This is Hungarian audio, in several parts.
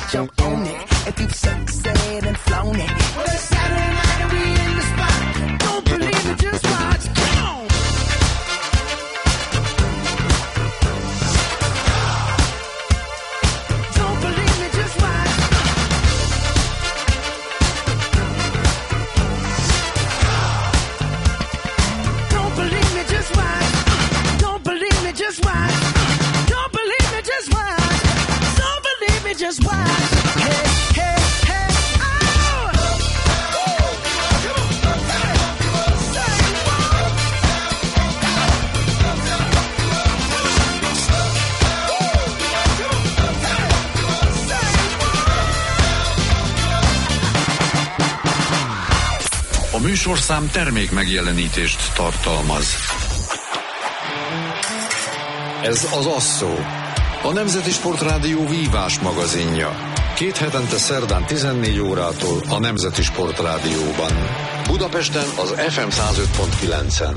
jump on it. If you've succeeded and flown it. Well, it's Saturday night and we in the spot. Don't believe it, just watch. Come on. Don't believe me, just watch. Don't believe me, just watch. Don't believe me, just watch. Don't believe me, just watch. Don't believe me, just watch. Hey, hey, hey, oh! A műsorszám termék megjelenítést tartalmaz. Ez az Asszó, a Nemzeti Sportrádió vívás magazinja. 2 hetente szerdán 14 órától a Nemzeti Sportrádióban. Budapesten az FM 105.9-en.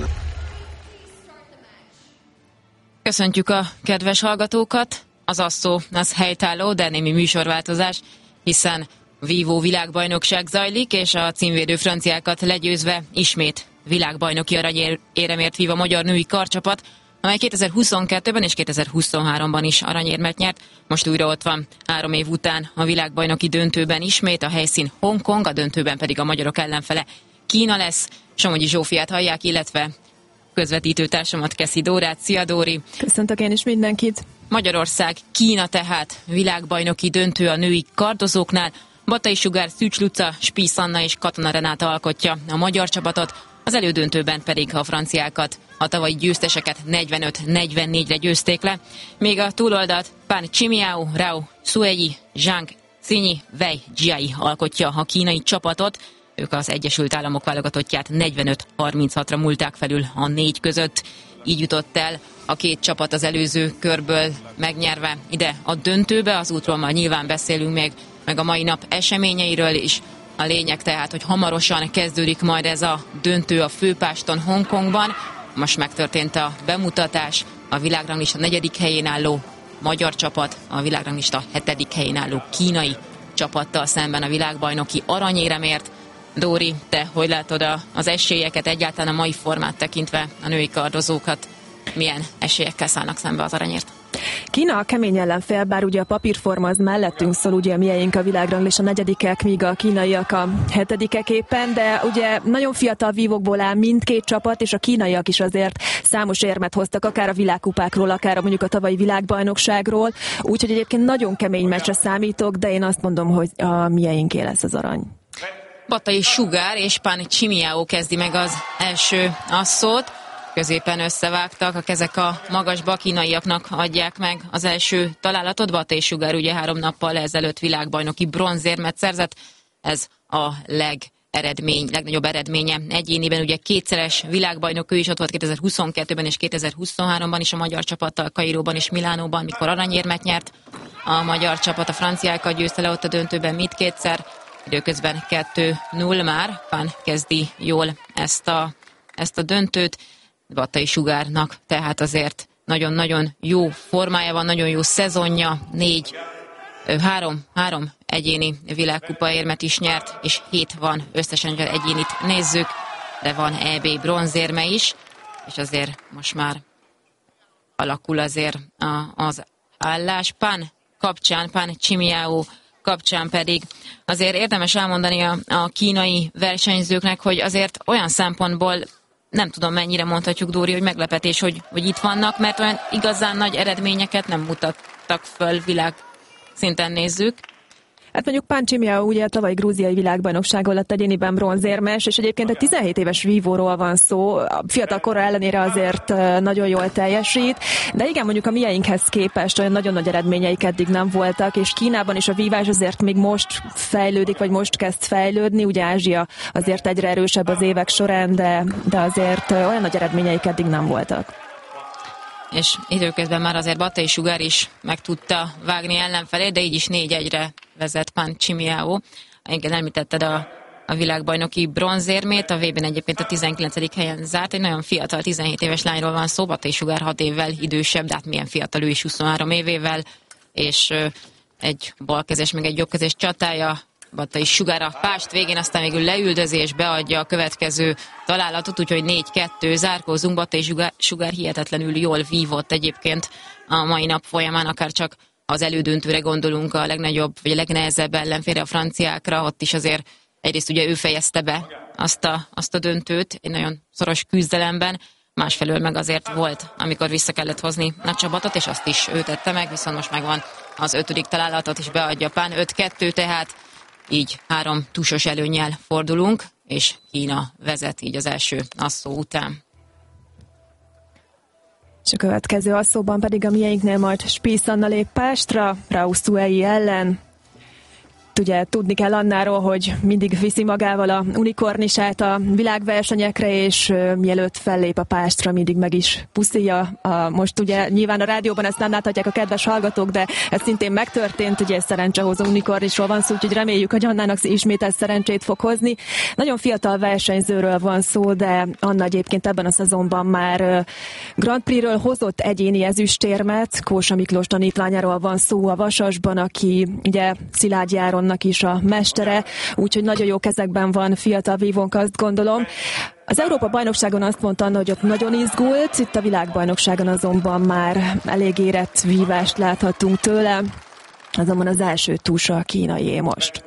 Köszöntjük a kedves hallgatókat. Az Asszó az helytálló, de némi műsorváltozás, hiszen vívó világbajnokság zajlik, és a címvédő franciákat legyőzve ismét világbajnoki aranyéremért vív a magyar női karcsapat, amely 2022-ben és 2023-ban is aranyérmet nyert. Most újra ott van 3 év után a világbajnoki döntőben ismét, a helyszín Hongkong, a döntőben pedig a magyarok ellenfele Kína lesz. Somogyi Zsófiát hallják, illetve közvetítőtársamat, Keszi Dórát. Szia, Dóri! Köszöntök én is mindenkit! Magyarország, Kína tehát világbajnoki döntő a női kardozóknál. Batai Sugár, Szűcs Luca, Spies Anna és Katona Renáta alkotja a magyar csapatot, az elődöntőben pedig a franciákat, a tavalyi győzteseket 45-44-re győzték le, még a túloldalt Pan Chimiao, Rao, Sueyi, Zhang, Xinyi, Wei Jiai alkotja a kínai csapatot. Ők az Egyesült Államok válogatottját 45-36-ra múlták felül a 4 között. Így jutott el a 2 csapat az előző körből megnyerve ide a döntőbe. Az útról már nyilván beszélünk még, meg a mai nap eseményeiről is. A lényeg tehát, hogy hamarosan kezdődik majd ez a döntő a főpáston Hongkongban. Most megtörtént a bemutatás, a világranglista 4. helyén álló magyar csapat, a világranglista 7. helyén álló kínai csapattal szemben a világbajnoki aranyéremért. Dóri, te hogy látod az esélyeket, egyáltalán a mai formát tekintve a női kardozókat? Milyen esélyekkel szállnak szembe az aranyért? Kína a kemény ellenfél, bár ugye a papírforma az mellettünk szól, ugye a mieink a világranglista 4-ek, míg a kínaiak a 7-ek éppen, de ugye nagyon fiatal vívókból áll mindkét csapat, és a kínaiak is azért számos érmet hoztak, akár a világkupákról, akár mondjuk a tavalyi világbajnokságról, úgyhogy egyébként nagyon kemény meccsre számítok, de én azt mondom, hogy a mieinké lesz az arany. Batai Sugár és Pan Chimiao kezdi meg az első asszót. Középen összevágtak, a kezek a magasba, kínaiaknak adják meg az első találatot. Batai Sugár ugye 3 nappal ezelőtt világbajnoki bronzérmet szerzett. Ez a legnagyobb eredménye. Egyéniben ugye 2-szeres világbajnok, ő is ott volt 2022-ben és 2023-ban is a magyar csapattal, Kairóban és Milánóban, mikor aranyérmet nyert. A magyar csapat a franciákat győzte le ott a döntőben mindkétszer. Időközben 2-0 már. Pan kezdi jól ezt a döntőt. Batai-Sugárnak tehát azért nagyon-nagyon jó formája van, nagyon jó szezonja, 3 egyéni világkupa érmet is nyert, és 7 van összesen, egyénit nézzük, de van EB bronzérme is, és azért most már alakul azért az állás. Pan Chimiao kapcsán pedig azért érdemes elmondani a kínai versenyzőknek, hogy azért olyan szempontból nem tudom mennyire mondhatjuk, Dóri, hogy meglepetés, hogy itt vannak, mert olyan igazán nagy eredményeket nem mutattak föl világszinten, nézzük. Hát mondjuk Pan Chimiao ugye a tavalyi grúziai világbajnokságon lett egyéniben bronzérmes, és egyébként egy 17 éves vívóról van szó, a fiatal kora ellenére azért nagyon jól teljesít, de igen, mondjuk a mieinkhez képest olyan nagyon nagy eredményeik eddig nem voltak, és Kínában is a vívás azért még most fejlődik, vagy most kezd fejlődni, ugye Ázsia azért egyre erősebb az évek során, de azért olyan nagy eredményeik eddig nem voltak. És időközben már azért Batai Sugár is meg tudta vágni ellenfelé, de így is 4-1-re vezet Pan Chimiao. Igen, említetted a világbajnoki bronzérmét, a VB-n egyébként a 19. helyen zárt, egy nagyon fiatal, 17 éves lányról van szó, Batai Sugár 6 évvel idősebb, de hát milyen fiatal, ő is 23 évével, és egy balkezes, meg egy jobbkezes csatája, Battai Sugar a pást végén, aztán végül leüldözés, beadja a következő találatot, úgyhogy 4-2 zárkózunk. Battai Sugar hihetetlenül jól vívott egyébként a mai nap folyamán, akár csak az elődöntőre gondolunk, a legnagyobb, vagy a legnehezebb ellenfélre, a franciákra, ott is azért egyrészt ugye ő fejezte be azt a döntőt egy nagyon szoros küzdelemben, másfelől meg azért volt, amikor vissza kellett hozni a csapatot, és azt is ő tette meg, viszont most megvan az 5. találatot is beadja Pán, 5-2, tehát így 3 túsos előnnyel fordulunk, és Kína vezet így az első asszó után. És a következő asszóban pedig a mieinknél majd Spies Anna lép pástra, Rausz Tuei ellen. Ugye tudni kell Annáról, hogy mindig viszi magával a unikornisát a világversenyekre, és mielőtt fellép a pástra, mindig meg is puszilja. Most ugye nyilván a rádióban ezt nem láthatják a kedves hallgatók, de ez szintén megtörtént, ugye ez szerencsehozó unikornisról van szó, úgyhogy reméljük, hogy Annának ismét ez szerencsét fog hozni. Nagyon fiatal versenyzőről van szó, de Anna egyébként ebben a szezonban már Grand Prix-ről hozott egyéni ezüstérmet. Kósa Miklós tanítványáról van szó a Vasasban, aki ugye Szilágy Járonnak is a mestere, úgyhogy nagyon jó kezekben van fiatal vívónk, azt gondolom. Az Európa-bajnokságon azt mondta Anna, hogy ott nagyon izgult, itt a világbajnokságon azonban már elég érett vívást láthattunk tőle, azonban az első túsa a kínaié most.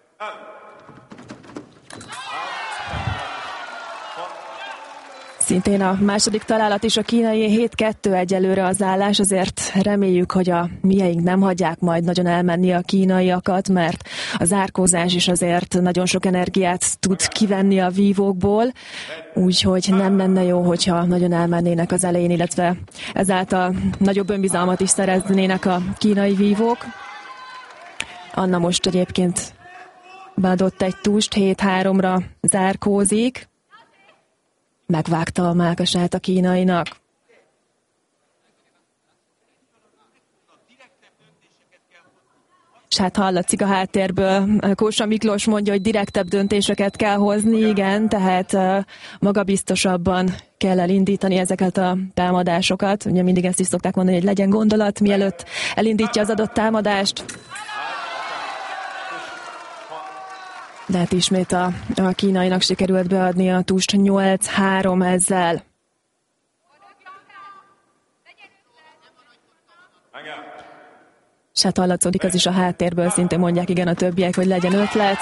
Szintén a második találat is a kínai 7-2 egyelőre az állás, azért reméljük, hogy a mieink nem hagyják majd nagyon elmenni a kínaiakat, mert az árkózás is azért nagyon sok energiát tud kivenni a vívókból, úgyhogy nem lenne jó, hogyha nagyon elmennének az elején, illetve ezáltal nagyobb önbizalmat is szereznének a kínai vívók. Anna most egyébként beadott egy túst, 7-3-ra zárkózik. Megvágta a mellkasát a kínainak. És hát hallatszik a háttérből, Kósa Miklós mondja, hogy direktebb döntéseket kell hozni, igen, tehát magabiztosabban kell elindítani ezeket a támadásokat. Ugye mindig ezt is szokták mondani, hogy legyen gondolat, mielőtt elindítja az adott támadást. De hát ismét a kínainak sikerült beadni a túst 8-3 ezzel. És hát hallatszódik az is a háttérből, szintén mondják igen a többiek, hogy legyen ötlet.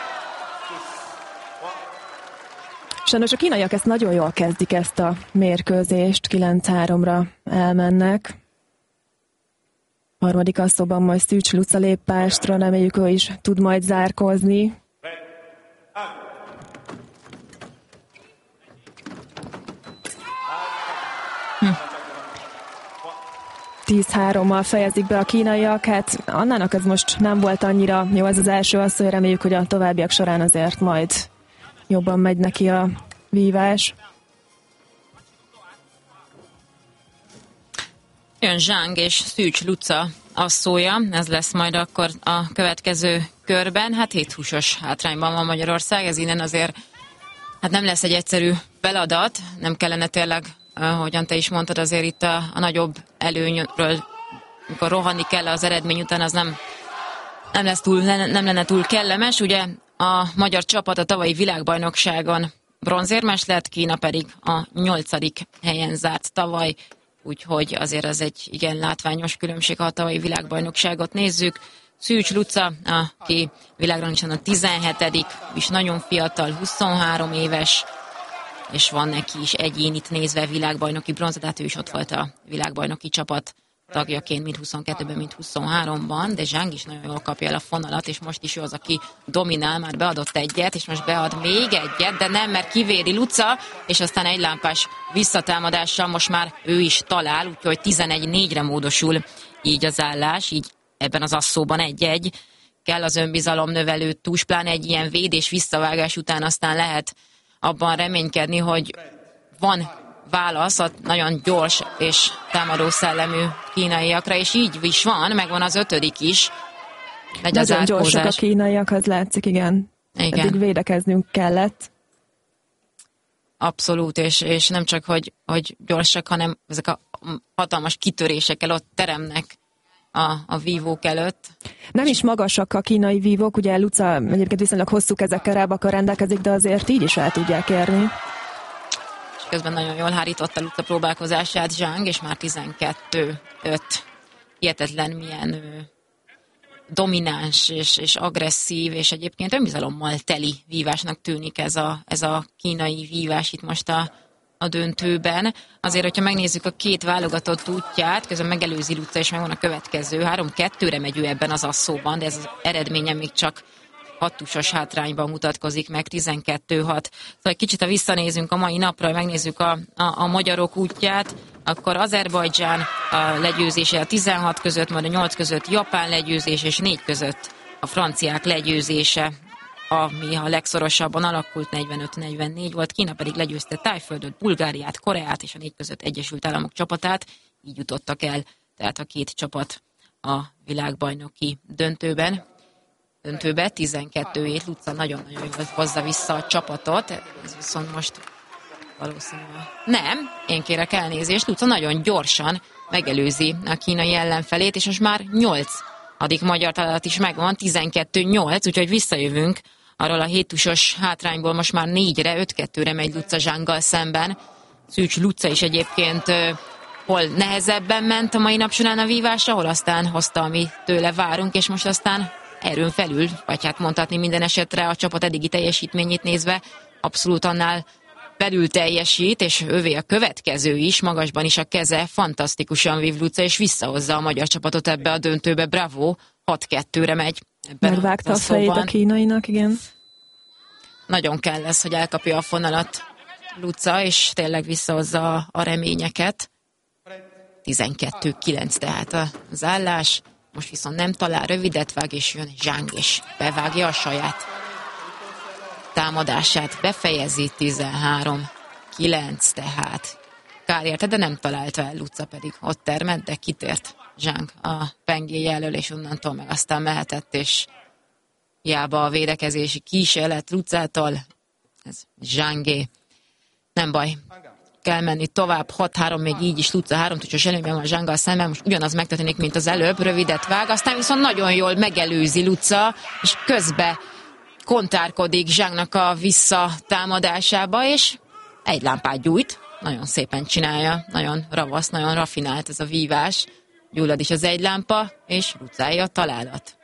Sajnos a kínaiak ezt nagyon jól kezdik, ezt a mérkőzést, 9-3-ra elmennek. Harmadik asszóban majd Szűcs Luca lép pástra, reméljük ő is tud majd zárkozni. 10-3-mal fejezik be a kínaiak, hát Annának ez most nem volt annyira jó, ez az első asszony, reméljük, hogy a továbbiak során azért majd jobban megy neki a vívás. Jön Zsang és Szűcs Luca asszója, ez lesz majd akkor a következő körben. Hát 7 húsos hátrányban van Magyarország, ez innen azért hát nem lesz egy egyszerű feladat, nem kellene tényleg, ahogyan te is mondtad, azért itt a nagyobb előnyről, amikor rohanni kell az eredmény után, az nem lenne túl kellemes. Ugye a magyar csapat a tavalyi világbajnokságon bronzérmes lett, Kína pedig a 8. helyen zárt tavaly, úgyhogy azért ez egy igen látványos különbség, ha a tavalyi világbajnokságot nézzük. Szűcs Luca, aki világranglistán a 17., és nagyon fiatal, 23 éves, és van neki is egyénit nézve világbajnoki bronz, tehát ő is ott volt a világbajnoki csapat tagjaként, mind 22-ben, mind 23-ban, de Zsang is nagyon jól kapja el a fonalat, és most is ő az, aki dominál, már beadott egyet, és most bead még egyet, de nem, mert kivéri Luca, és aztán egy lámpás visszatámadással most már ő is talál, úgyhogy 11-4-re módosul így az állás, így ebben az asszóban 1-1. Kell az önbizalom növelő tús, pláne egy ilyen védés visszavágás után aztán lehet abban reménykedni, hogy van válasz a nagyon gyors és támadó szellemű kínaiakra, és így is van, megvan az 5. is. Megy az nagyon átkozás. gyorsak a kínaiak, az látszik, igen. Eddig védekeznünk kellett. Abszolút, és nem csak, hogy gyorsak, hanem ezek a hatalmas kitörésekkel ott teremnek a vívók előtt. Nem is magasak a kínai vívók, ugye Luca egyébként viszonylag hosszú kezekkel rábakkal rendelkezik, de azért így is el tudják érni. És közben nagyon jól hárította Luca próbálkozását Zhang, és már 12-5. Hihetetlen milyen domináns és agresszív, és egyébként önbizalommal teli vívásnak tűnik ez a kínai vívás itt most a döntőben. Azért, hogyha megnézzük a két válogatott útját, közben megelőzi Luca, és megvan a következő. 3-2-re megy ő ebben az asszóban, de ez az eredménye még csak 6 tusos hátrányban mutatkozik meg, 12-6. Szóval egy kicsit, ha visszanézünk a mai napra, megnézzük a magyarok útját, akkor Azerbajdzsán a legyőzése a 16 között, majd a 8 között Japán legyőzés, és 4 között a franciák legyőzése, ami a legszorosabban alakult, 45-44 volt. Kína pedig legyőzte Tájföldöt, Bulgáriát, Koreát, és a 4 között Egyesült Államok csapatát. Így jutottak el, tehát a két csapat a világbajnoki döntőbe 12-7. Luca nagyon-nagyon jól hozza vissza a csapatot. Ez viszont most valószínűleg nem. Én kérek elnézést. Luca nagyon gyorsan megelőzi a kínai ellenfelét, és most már 8. magyar találat is megvan, 12-8, úgyhogy visszajövünk arról a 7 tusos hátrányból, most már 4-re, 5-2-re megy Luca Zhanggal szemben. Szűcs Luca is egyébként hol nehezebben ment a mai nap során a vívásra, hol aztán hozta, ami tőle várunk, és most aztán erőn felül, vagy hát mondhatni minden esetre a csapat eddigi teljesítményét nézve, abszolút annál belül teljesít, és ővé a következő is, magasban is a keze, fantasztikusan vív Luca, és visszahozza a magyar csapatot ebbe a döntőbe, bravo, 6-2-re megy. Megvágta a fejét a kínainak, igen. Nagyon kell lesz, hogy elkapja a fonalat Luca, és tényleg visszahozza a reményeket. 12-9 tehát az állás, most viszont nem talál, rövidet vág, és jön Zhang, és bevágja a saját támadását, befejezi 13-9, tehát kár érte, de nem találta el, Luca pedig ott termett, de kitért Zhang a pengéje elől, és onnantól meg aztán mehetett, és hiába a védekezési kísérlet Lucától, ez Zhangé. Nem baj, kell menni tovább, 6-3 még így is, Luca 3 tucsos előnyben van Zhanggal szemben, most ugyanaz megtörténik, mint az előbb, rövidet vág, aztán viszont nagyon jól megelőzi Luca, és közbe kontárkodik Zhangnak a visszatámadásába, és egy lámpát gyújt, nagyon szépen csinálja, nagyon ravasz, nagyon rafinált ez a vívás, gyullad is az egy lámpa, és Lucája a találat.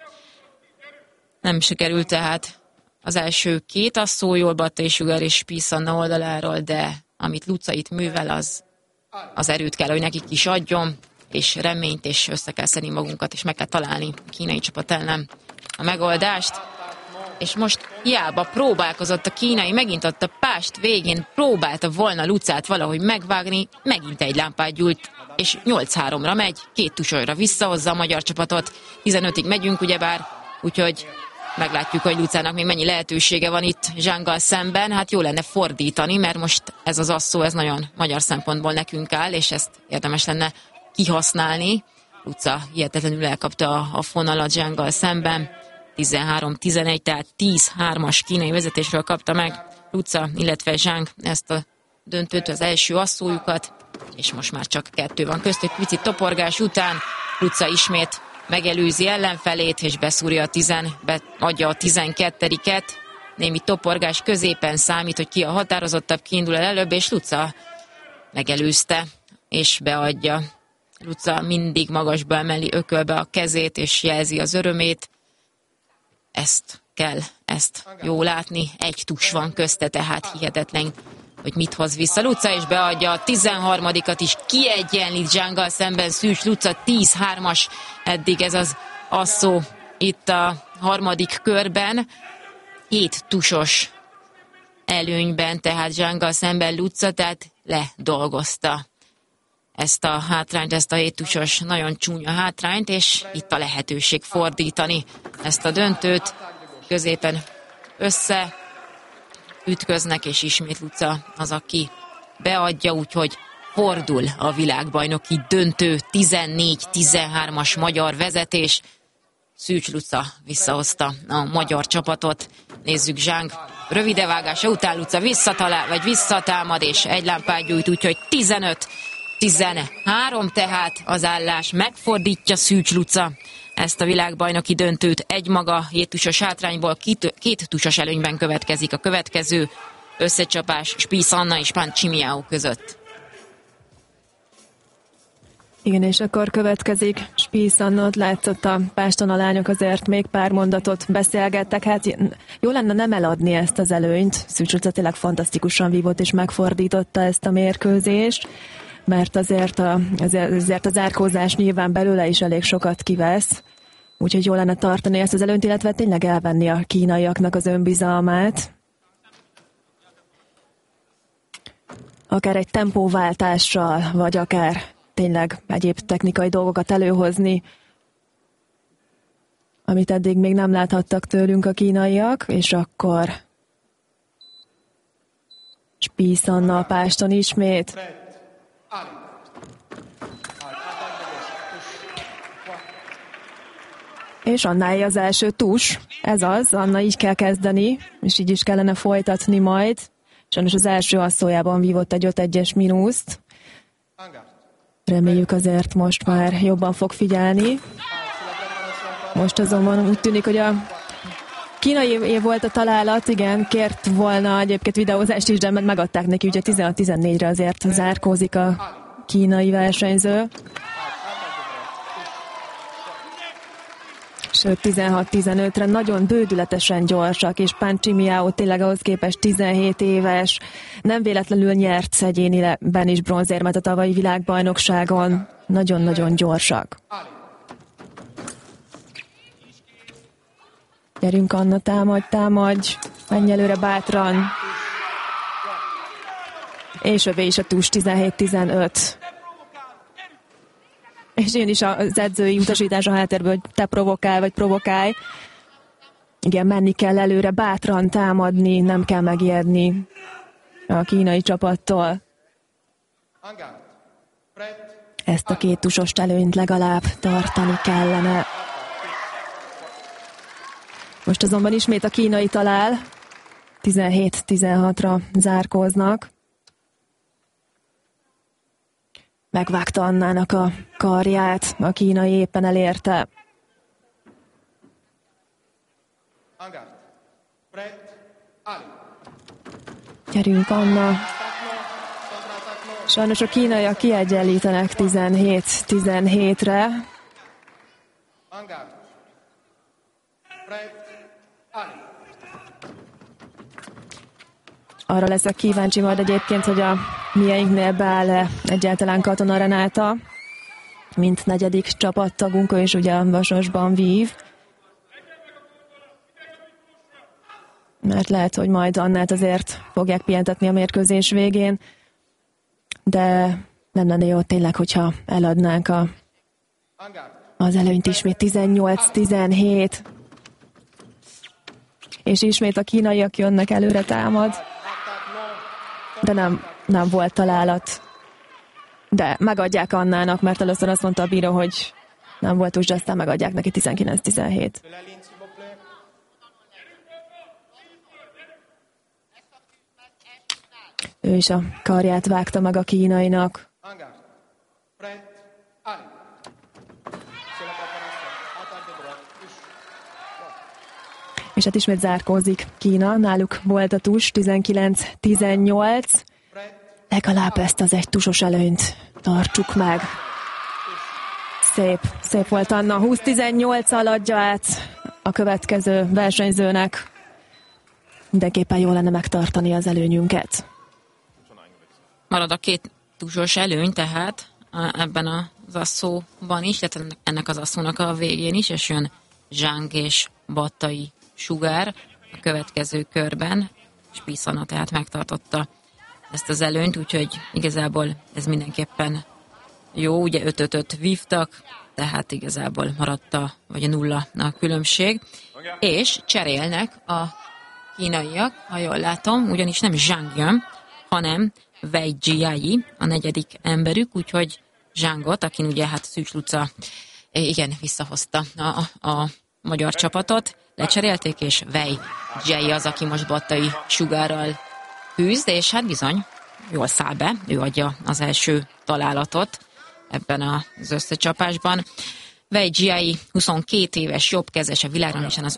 Nem sikerült tehát az első két asszó, jól Battai Sugar és Spieth Anna oldaláról, de amit Luca itt művel, az erőt kell, hogy nekik is adjon, és reményt, és össze kell szedni magunkat, és meg kell találni a kínai csapat ellen a megoldást. És most hiába próbálkozott a kínai, megint ott a pást végén próbálta volna Lucát valahogy megvágni, megint egy lámpát gyújt, és 8-3-ra megy, 2 tusonyra visszahozza a magyar csapatot, 15-ig megyünk ugyebár, úgyhogy meglátjuk, hogy Lucának még mennyi lehetősége van itt Zhanggal szemben. Hát jó lenne fordítani, mert most ez az asszó, ez nagyon magyar szempontból nekünk áll, és ezt érdemes lenne kihasználni. Luca hihetetlenül elkapta a fonalat Zhanggal szemben. 13-11, tehát 10-3-as kínai vezetésről kapta meg Luca, illetve Zhang ezt a döntőt, az első asszójukat, és most már csak 2 van köztük. Picit toporgás után Luca ismét megelőzi ellenfelét, és beszúrja adja a 12-et. Némi toporgás középen számít, hogy ki a határozottabb, kiindul el előbb, és Luca megelőzte, és beadja. Luca mindig magasba emeli, ökölbe a kezét, és jelzi az örömét. Ezt kell, ezt jó látni. Egy tus van közte, tehát hihetetlen, hogy mit hoz vissza Luca, és beadja a 13-at is, kiegyenlít Zhanggal szemben Szűcs Luca, 10-3-as eddig ez az asszó itt a harmadik körben. 7 tusos előnyben, tehát Zhanggal szemben Luca, tehát ledolgozta ezt a hátrányt, ezt a 7 tusos nagyon csúnya hátrányt, és itt a lehetőség fordítani ezt a döntőt. Középen ütköznek, és ismét Luca az, aki beadja, úgyhogy fordul a világbajnoki döntő, 14-13-as magyar vezetés. Szűcs Luca visszahozta a magyar csapatot. Nézzük Zhang rövidevágása után Luca visszatámad, és egy lámpát gyújt, úgyhogy 13 tehát az állás, megfordítja Szűcs Luca ezt a világbajnoki döntőt egymaga, 7 tusos hátrányból, 2 tusos előnyben következik a következő összecsapás Spies Anna és Pancimiao között. Igen, és akkor következik Spies Anna, ott látszott a Páston a lányok azért még pár mondatot beszélgettek, hát jó lenne nem eladni ezt az előnyt, Szűcs Luca tényleg fantasztikusan vívott és megfordította ezt a mérkőzést, mert azért a zárkózás nyilván belőle is elég sokat kivesz, úgyhogy jó lenne tartani ezt az előnyt, illetve tényleg elvenni a kínaiaknak az önbizalmát. Akár egy tempóváltással, vagy akár tényleg egyéb technikai dolgokat előhozni, amit eddig még nem láthattak tőlünk a kínaiak, és akkor Spies Anna a Páston ismét. És Annáé az első tus. Ez az, Anna így kell kezdeni, és így is kellene folytatni majd. Sajnos az első asszójában vívott egy 5-1-es mínuszt. Reméljük azért most már jobban fog figyelni. Most azonban úgy tűnik, hogy a kínai volt a találat, igen, kért volna egyébként videózást is, de megadták neki, ugye 16-14-re azért zárkózik a kínai versenyző. Sőt, 16-15-re nagyon bődületesen gyorsak, és Pancimiao tényleg ahhoz képest 17 éves, nem véletlenül nyert egyéniben is bronzérmet a tavalyi világbajnokságon. Nagyon-nagyon gyorsak. Gyerünk, Anna, támadj, menj előre bátran. És övé is a tus, 17-15. És én is az edzői utasítás a háttérből, hogy te provokálj, vagy provokálj. Igen, menni kell előre, bátran támadni, nem kell megijedni a kínai csapattól. Ezt a 2 tusost előnyt legalább tartani kellene. Most azonban ismét a kínai talál. 17-16-ra zárkóznak. Megvágta Annának a karját, a kínai éppen elérte. Gyerünk, Anna. Sajnos a kínaiak kiegyenlítenek 17-17-re. Arra leszek kíváncsi majd egyébként, hogy a mieinknél beáll egyáltalán Katona Renáta, mint 4. csapattagunk, ő is ugye a Vasasban vív. Mert lehet, hogy majd Annát azért fogják pihentetni a mérkőzés végén, de nem lenne jó tényleg, hogyha eladnánk az előnyt ismét 18-17. És ismét a kínaiak jönnek előre, támad. De nem volt találat. De megadják Annának, mert először azt mondta a bíró, hogy nem volt úgy, de aztán megadják neki 19-17. Ő is a karját vágta meg a kínainak. És hát ismét zárkózik Kína, náluk volt a tus, 19-18. Legalább ezt az 1 tusos előnyt tartsuk meg. Szép volt Anna, 20-18-al adja át a következő versenyzőnek. Mindenképpen jó lenne megtartani az előnyünket. Marad a 2 tusos előny, tehát ebben az asszóban is, tehát ennek az asszónak a végén is, és jön Zhang és Battai Sugár a következő körben. Spies Anna tehát megtartotta ezt az előnyt, úgyhogy igazából ez mindenképpen jó, ugye 5-5-5 vívtak, tehát igazából maradt vagy a 0 a különbség. És cserélnek a kínaiak, ha jól látom, ugyanis nem Zhang jön, hanem Wei Jiai, a 4. emberük, úgyhogy Zhangot, akin ugye hát Szűcs Luca igen, visszahozta a magyar csapatot, lecserélték, és Wei Jiai az, aki most Battai Sugárral küzd, és hát bizony, jól száll be, ő adja az első találatot ebben az összecsapásban. Wei Jiai 22 éves jobbkezes, a világranglistán az